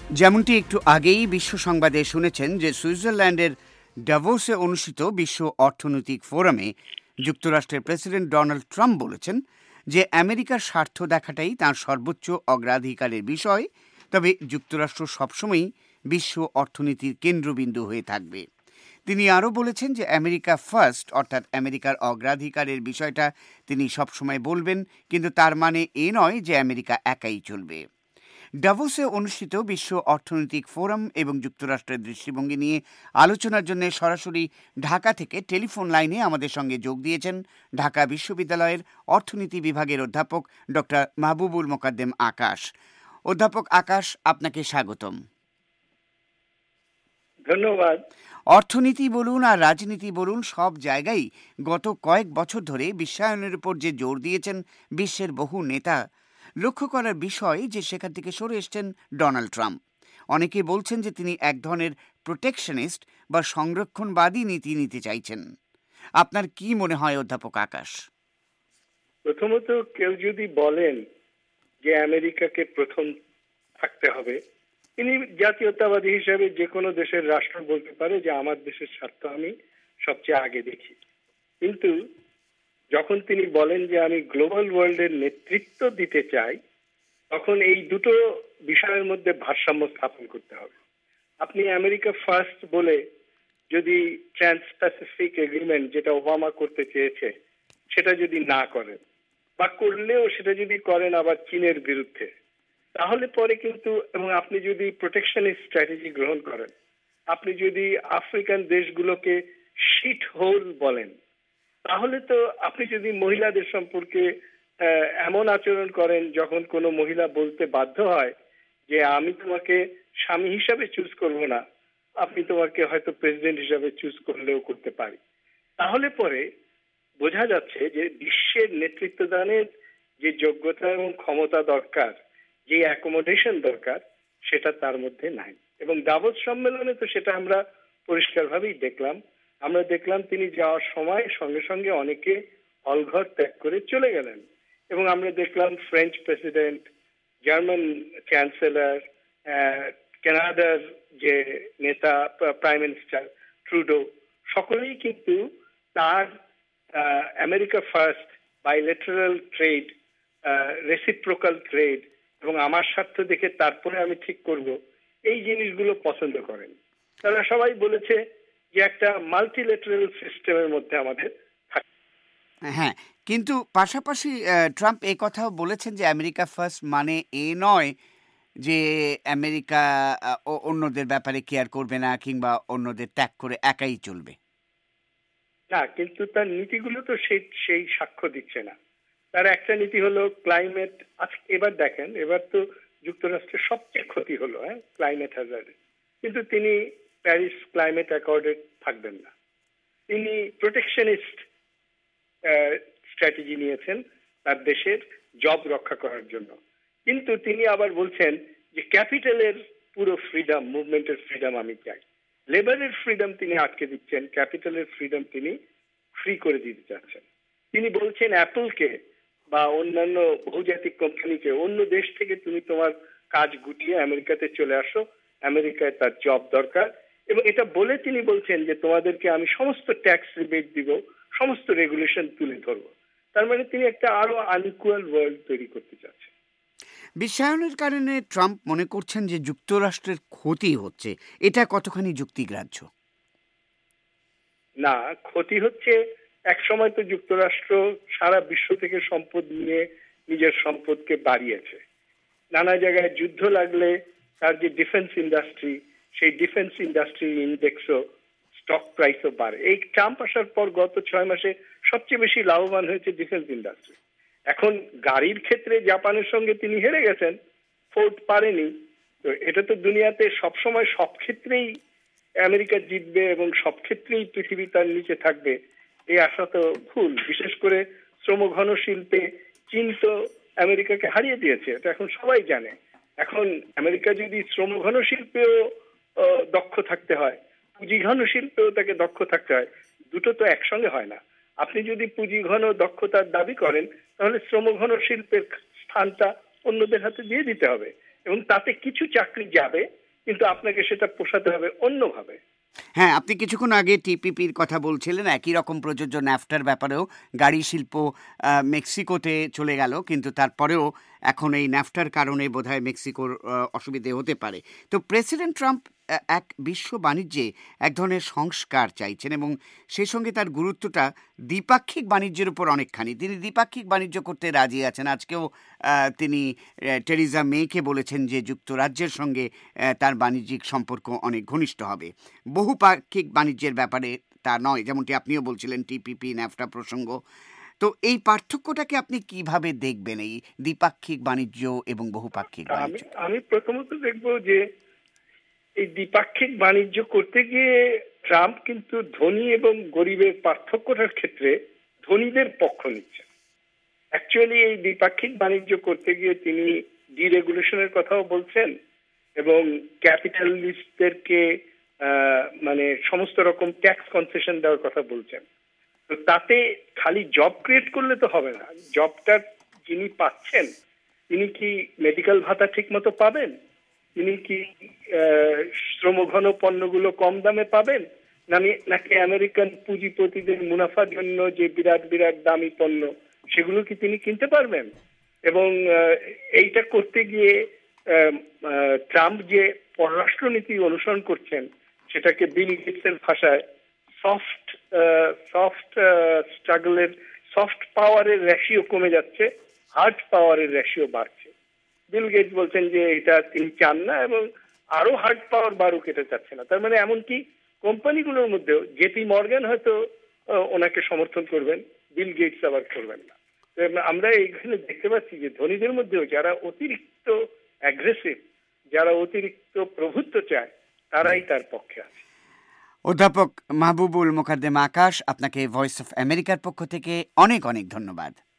যেমনটি একটু আগেই বিশ্ব সংবাদে শুনেছেন যে সুইজারল্যান্ডের ডাভোসে অনুষ্ঠিত বিশ্ব অর্থনৈতিক ফোরামে যুক্তরাষ্ট্রের প্রেসিডেন্ট ডোনাল্ড ট্রাম্প বলেছেন যে আমেরিকার স্বার্থ দেখাটাই তাঁর সর্বোচ্চ অগ্রাধিকারের বিষয়, তবে যুক্তরাষ্ট্র সবসময়ই বিশ্ব অর্থনীতির কেন্দ্রবিন্দু হয়ে থাকবে। তিনি আরও বলেছেন যে আমেরিকা ফার্স্ট অর্থাৎ আমেরিকার অগ্রাধিকারের বিষয়টা তিনি সবসময় বলবেন, কিন্তু তার মানে এ নয় যে আমেরিকা একাই চলবে। ডাভোসে অনুষ্ঠিত বিশ্ব অর্থনৈতিক ফোরাম এবং যুক্তরাষ্ট্রের দৃষ্টিভঙ্গি নিয়ে আলোচনার জন্য সরাসরি ঢাকা থেকে টেলিফোন লাইনে আমাদের সঙ্গে যোগ দিয়েছেন ঢাকা বিশ্ববিদ্যালয়ের অর্থনীতি বিভাগের অধ্যাপক ডক্টর মাহবুবুল মোকাদ্দেম আকাশ। অধ্যাপক আকাশ, আপনাকে স্বাগতম। ধন্যবাদ। অর্থনীতি বলুন আর রাজনীতি বলুন, সব জায়গায় গত কয়েক বছর ধরে বিশ্বায়নের উপর যে জোর দিয়েছেন বিশ্বের বহু নেতা, লক্ষ্য করার বিষয় যে সেখান থেকে সরে এসছেন ডোনাল্ড ট্রাম্প। অনেকে বলছেন যে তিনি এক ধরনের প্রোটেকশনিস্ট বা সংরক্ষণবাদী নীতি নিতে চাইছেন। আপনার কি মনে হয় অধ্যাপক আকাশ? প্রথমত, কেউ যদি বলেন যে আমেরিকাকে প্রথম থাকতে হবে, তিনি জাতীয়তাবাদী হিসেবে যে কোনো দেশের রাষ্ট্র বলতে পারে যে আমার দেশের স্বার্থ আমি সবচেয়ে আগে দেখি। কিন্তু যখন তিনি বলেন যে আমি গ্লোবাল ওয়ার্ল্ডের নেতৃত্ব দিতে চাই, তখন এই দুটো বিষয়ের মধ্যে ভারসাম্য স্থাপন করতে হবে। আপনি আমেরিকা ফার্স্ট বলে যদি ট্রান্স প্যাসিফিক এগ্রিমেন্ট, যেটা ওবামা করতে চেয়েছে, সেটা যদি না করেন, বা করলেও সেটা যদি করেন আবার চীনের বিরুদ্ধে, তাহলে পরে কিন্তু, এবং আপনি যদি প্রোটেকশনিস্ট স্ট্র্যাটেজি গ্রহণ করেন, আপনি যদি আফ্রিকান দেশগুলোকে শিট হোল বলেন, তাহলে তো আপনি যদি মহিলাদের সম্পর্কে এমন আচরণ করেন যখন কোনো মহিলা বলতে বাধ্য হয় যে আমি তোমাকে স্বামী হিসাবে চুজ করব না, আপনি তোমাকে হয়তো প্রেসিডেন্ট হিসাবে চুজ করলেও করতে পারি, তাহলে পরে বোঝা যাচ্ছে যে বিশ্বের নেতৃত্ব দানের যে যোগ্যতা এবং ক্ষমতা দরকার, যে অ্যাকোমোডেশন দরকার, সেটা তার মধ্যে নাই। এবং দাভোস সম্মেলনে তো সেটা আমরা পরিষ্কারভাবেই দেখলাম। আমরা দেখলাম তিনি যাওয়ার সময় সঙ্গে সঙ্গে অনেকে হলঘর ত্যাগ করে চলে গেলেন, এবং আমরা দেখলাম ফ্রেঞ্চ প্রেসিডেন্ট, জার্মান চ্যান্সেলর, কানাডার যে নেতা প্রাইম মিনিস্টার ট্রুডো, সকলেই কিন্তু তার America first, bilateral trade, reciprocal trade এবং আমার স্বার্থ দেখে তারপরে আমি ঠিক করব, এই জিনিসগুলো পছন্দ করেন। তারা সবাই বলেছে যে একটা মাল্টিলেটারাল সিস্টেমের মধ্যে আমাদের থাকে। হ্যাঁ, কিন্তু পাশাপাশি ট্রাম্প এই কথাও বলেছেন যে আমেরিকা ফার্স্ট মানে এ নয় যে আমেরিকা অন্যদের ব্যাপারে কেয়ার করবে না কিংবা অন্যদের ত্যাগ করে একাই চলবে। না, কিন্তু তার নীতিগুলো তো সেই সাক্ষ্য দিচ্ছে না। তার একটা নীতি হলো ক্লাইমেট। আজকে এবার দেখেন, এবার তো যুক্তরাষ্ট্রের সবচেয়ে ক্ষতি হলো ক্লাইমেট হ্যাজার্ডে, কিন্তু তিনি প্যারিস ক্লাইমেট অ্যাকর্ডে থাকবেন না। তিনি প্রোটেকশনিস্ট স্ট্র্যাটেজি নিয়েছেন তার দেশের জব রক্ষা করার জন্য। কিন্তু তিনি আবার বলছেন যে ক্যাপিটালের পুরো ফ্রিডম, মুভমেন্টের ফ্রিডম আমি চাই। লেবারের ফ্রিডম তিনি আটকে দিচ্ছেন, ক্যাপিটালের ফ্রিডম তিনি ফ্রি করে দিতে চাচ্ছেন। তিনি বলছেন অ্যাপলকে বা অন্যান্য বহুজাতিক কোম্পানিকে, অন্য দেশ থেকে তুমি তোমার কাজ গুটিয়ে আমেরিকাতে চলে আসো, আমেরিকায় তার জব দরকার। এবং এটা বলে তিনি বলছেন যে তোমাদেরকে আমি সমস্ত ট্যাক্স রিবেট দিব, সমস্ত রেগুলেশন তুলে ধরবো। তার মানে তিনি একটা আরো আনইকুয়াল ওয়ার্ল্ড তৈরি করতে চাচ্ছেন। বিশ্বায়নের কারণে ট্রাম্প মনে করছেন যে যুক্তরাষ্ট্রের ক্ষতি হচ্ছে, এটা কতখানি যুক্তিগ্রাহ্য? না, ক্ষতি হচ্ছে। এক সময় তো যুক্তরাষ্ট্র সারা বিশ্ব থেকে সম্পদ নিয়ে নিজের সম্পদকে বাড়িয়েছে। নানা জায়গায় যুদ্ধ লাগলে তার যে ডিফেন্স ইন্ডাস্ট্রি, সেই ডিফেন্স ইন্ডাস্ট্রি ইন্ডেক্সও, স্টক প্রাইসও বাড়ে। এই ট্রাম্প আসার পর গত 6 মাসে সবচেয়ে বেশি লাভবান হয়েছে ডিফেন্স ইন্ডাস্ট্রি। এখন গাড়ির ক্ষেত্রে জাপানের সঙ্গে তিনি হেরে গেছেন, ফোর্ড পারেনি। তো এটা তো দুনিয়াতে সবসময় সব ক্ষেত্রেই আমেরিকা জিতবে এবং সব ক্ষেত্রেই পৃথিবী তার নিচে থাকবে, এই আশা তো ভুল। বিশেষ করে শ্রমঘন শিল্পে চীন তো আমেরিকাকে হারিয়ে দিয়েছে, এটা এখন সবাই জানে। এখন আমেরিকা যদি শ্রমঘন শিল্পেও দক্ষ থাকতে হয়, পুঁজিঘন শিল্পেও তাকে দক্ষ থাকতে হয়। দুটো তো একসঙ্গে হয় না। আপনি যদি পুঁজিঘন দক্ষতার দাবি করেন, তাহলে শ্রমঘন শিল্পের স্থানটা অন্যদের হাতে দিয়ে দিতে হবে। এবং তাতে কিছু চাকরি যাবে, কিন্তু আপনাকে সেটা পোষাতে হবে অন্যভাবে। হ্যাঁ, আপনি কিছুক্ষণ আগে টিপিপির কথা বলছিলেন, একই রকম প্রযোজ্য ন্যাফটার ব্যাপারেও। গাড়ি শিল্প মেক্সিকোতে চলে গেল, কিন্তু তারপরেও এখন এই ন্যাফটার কারণে বোধহয় মেক্সিকোর অসুবিধে হতে পারে। তো প্রেসিডেন্ট ট্রাম্প এক বিশ্ব বাণিজ্যে এক ধরনের সংস্কার চাইছেন, এবং সেই সঙ্গে তার গুরুত্বটা দ্বিপাক্ষিক বাণিজ্যের উপর অনেকখানি। তিনি দ্বিপাক্ষিক বাণিজ্য করতে রাজি আছেন। আজকেও তিনি টেরিজা মেকে বলেছেন যে যুক্তরাজ্যের সঙ্গে তার বাণিজ্যিক সম্পর্ক অনেক ঘনিষ্ঠ হবে। বহুপাক্ষিক বাণিজ্যের ব্যাপারে তা নয়, যেমনটি আপনিও বলছিলেন টিপিপি ন্যাফটা প্রসঙ্গ। তো এই পার্থক্যটাকে আপনি কিভাবে দেখবেন, এই দ্বিপাক্ষিক বাণিজ্য এবং বহুপাক্ষিক বাণিজ্য? আমি প্রথমত দেখব যে এই দ্বিপাক্ষিক বাণিজ্য করতে গিয়ে ট্রাম্প কিন্তু ধনী এবং গরিবের পার্থক্যটার ক্ষেত্রে ধনীদের পক্ষ নিচ্ছেন। অ্যাকচুয়ালি এই দ্বিপাক্ষিক বাণিজ্য করতে গিয়ে তিনি ডিরেগুলেশনের কথাও বলছেন এবং ক্যাপিটালিস্টদেরকে মানে সমস্ত রকম ট্যাক্স কনসেশন দেওয়ার কথা বলছেন। তো তাতে খালি জব ক্রিয়েট করলে তো হবে না। জবটা যিনি পাচ্ছেন তিনি কি মেডিকেল ভাতা ঠিক মতো পাবেন? তিনি কি শ্রমঘন পণ্যগুলো কম দামে পাবেন? নাকি আমেরিকান পুঁজিপতিদের মুনাফার জন্য যে বিরাট বিরাট দামি পণ্য সেগুলো কি তিনি কিনতে পারবেন? এবং এইটা করতে গিয়ে ট্রাম্প যে পররাষ্ট্রনীতি অনুসরণ করছেন সেটাকে বিল গেটসের ভাষায় সফট স্ট্রাগলের, সফট পাওয়ারের রেশিও কমে যাচ্ছে, হার্ড পাওয়ারের রেশিও বাড়ছে। বিল গেটস বলছেন যে এটা তিনি চান না এবং আরো হার্ড পাওয়ার বাড়ুক এটা চাচ্ছে না। তার মানে এমনকি কোম্পানিগুলোর মধ্যেও জেপি মর্গান হয়তো ওনাকে সমর্থন করবেন, বিল গেটস আবার করবেন না। আমরা এইখানে দেখতে পাচ্ছি যে ধনীদের মধ্যেও যারা অতিরিক্ত অ্যাগ্রেসিভ, যারা অতিরিক্ত প্রভুত্ব চায়, তারাই তার পক্ষে আছে। অধ্যাপক মাহবুবুল মোকাদ্দেম আকাশ, আপনাকে ভয়েস অফ আমেরিকার পক্ষ থেকে অনেক অনেক ধন্যবাদ।